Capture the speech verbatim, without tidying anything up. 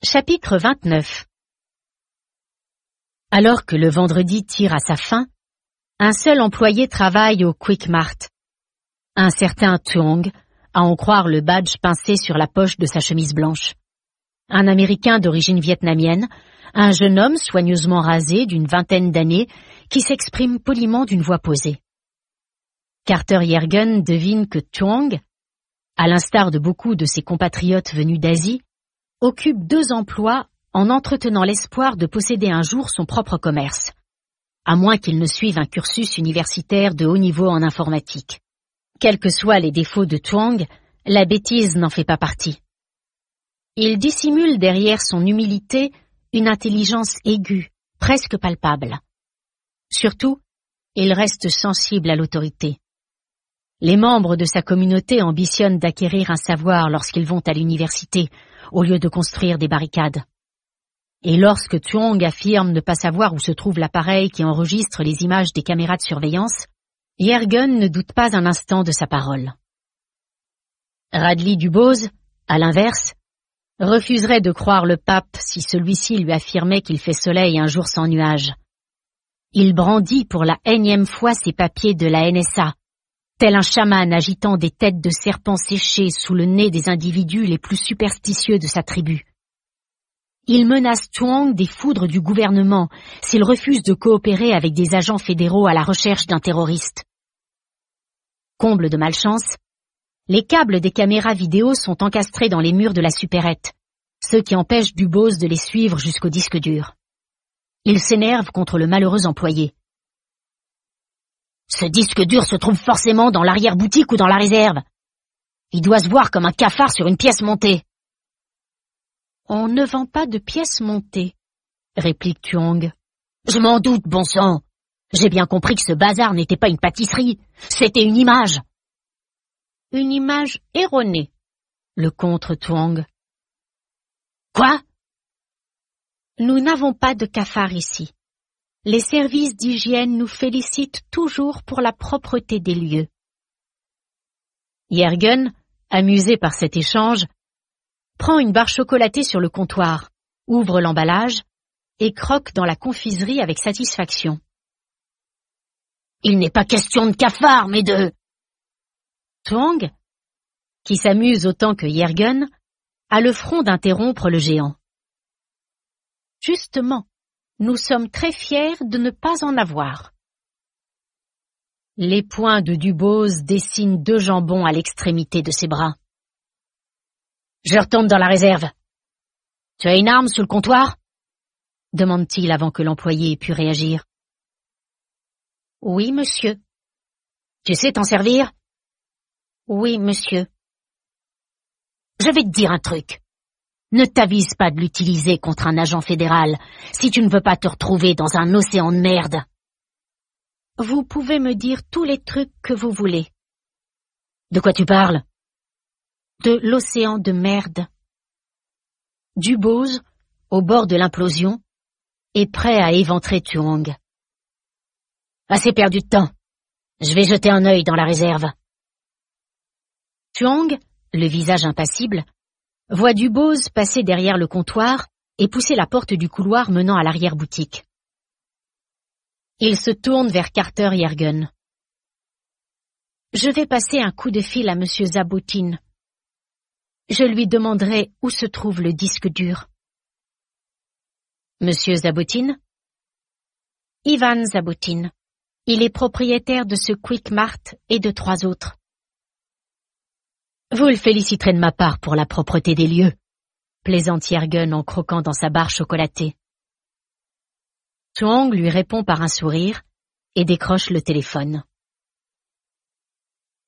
Chapitre vingt-neuf. Alors que le vendredi tire à sa fin, un seul employé travaille au Quick Mart. Un certain Thuong, à en croire le badge pincé sur la poche de sa chemise blanche. Un Américain d'origine vietnamienne, un jeune homme soigneusement rasé d'une vingtaine d'années qui s'exprime poliment d'une voix posée. Carter Yergen devine que Thuong, à l'instar de beaucoup de ses compatriotes venus d'Asie, occupe deux emplois en entretenant l'espoir de posséder un jour son propre commerce, à moins qu'il ne suive un cursus universitaire de haut niveau en informatique. Quels que soient les défauts de Thuong, la bêtise n'en fait pas partie. Il dissimule derrière son humilité une intelligence aiguë, presque palpable. Surtout, il reste sensible à l'autorité. Les membres de sa communauté ambitionnent d'acquérir un savoir lorsqu'ils vont à l'université, au lieu de construire des barricades. Et lorsque Thuong affirme ne pas savoir où se trouve l'appareil qui enregistre les images des caméras de surveillance, Yergen ne doute pas un instant de sa parole. Radley Dubose, à l'inverse, refuserait de croire le pape si celui-ci lui affirmait qu'il fait soleil un jour sans nuages. Il brandit pour la énième fois ses papiers de la N S A, tel un chaman agitant des têtes de serpents séchés sous le nez des individus les plus superstitieux de sa tribu. Il menace Thuong des foudres du gouvernement s'il refuse de coopérer avec des agents fédéraux à la recherche d'un terroriste. Comble de malchance, les câbles des caméras vidéo sont encastrés dans les murs de la supérette, ce qui empêche Dubose de les suivre jusqu'au disque dur. Il s'énerve contre le malheureux employé. Ce disque dur se trouve forcément dans l'arrière-boutique ou dans la réserve. Il doit se voir comme un cafard sur une pièce montée. On ne vend pas de pièces montées, réplique Thuong. Je m'en doute, bon sang. J'ai bien compris que ce bazar n'était pas une pâtisserie, c'était une image. Une image erronée, le contre Thuong. Quoi? Nous n'avons pas de cafard ici. Les services d'hygiène nous félicitent toujours pour la propreté des lieux. Yergen, amusé par cet échange, prend une barre chocolatée sur le comptoir, ouvre l'emballage et croque dans la confiserie avec satisfaction. Il n'est pas question de cafard, mais de... Thuong, qui s'amuse autant que Yergen, a le front d'interrompre le géant. Justement, nous sommes très fiers de ne pas en avoir. Les poings de Dubose dessinent deux jambons à l'extrémité de ses bras. Je retourne dans la réserve. Tu as une arme sous le comptoir? Demande-t-il avant que l'employé ait pu réagir. Oui, monsieur. Tu sais t'en servir? Oui, monsieur. Je vais te dire un truc. Ne t'avise pas de l'utiliser contre un agent fédéral si tu ne veux pas te retrouver dans un océan de merde. Vous pouvez me dire tous les trucs que vous voulez. De quoi tu parles? De l'océan de merde. Dubose, au bord de l'implosion, est prêt à éventrer Thuong. Assez perdu de temps. Je vais jeter un œil dans la réserve. Thuong, le visage impassible, voit Dubose passer derrière le comptoir et pousser la porte du couloir menant à l'arrière-boutique. Il se tourne vers Carter Yergen. Je vais passer un coup de fil à Monsieur Zabotin. Je lui demanderai où se trouve le disque dur. Monsieur Zabotin? Ivan Zabotin. Il est propriétaire de ce Quick Mart et de trois autres. Vous le féliciterez de ma part pour la propreté des lieux, plaisante Yergen en croquant dans sa barre chocolatée. Thuong lui répond par un sourire et décroche le téléphone.